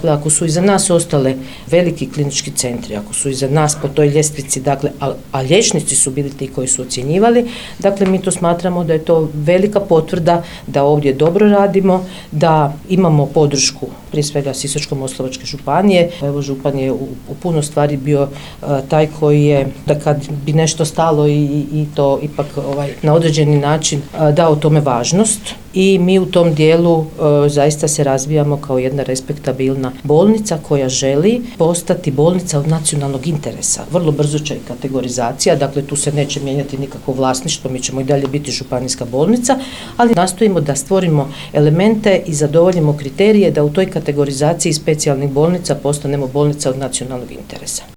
Ako su iza nas ostale veliki klinički centri, ako su iza nas po toj ljestvici, dakle, a liječnici su bili ti koji su ocjenjivali, dakle mi to smatramo da je to velika potvrda da ovdje dobro radimo, da imamo podršku prije svega Sisačko-moslavačke županije. Evo, župan je u puno stvari bio taj koji je, da kad bi nešto stalo i to ipak na određeni način dao tome važnost, i mi u tom dijelu zaista se razvijamo kao jedna respektabilna bolnica koja želi postati bolnica od nacionalnog interesa. Vrlo brzo će kategorizacija, dakle tu se neće mijenjati nikakvo vlasništvo, mi ćemo i dalje biti županijska bolnica, ali nastojimo da stvorimo elemente i zadovoljimo kriterije da u toj kategorizaciji specijalnih bolnica postanemo bolnica od nacionalnog interesa.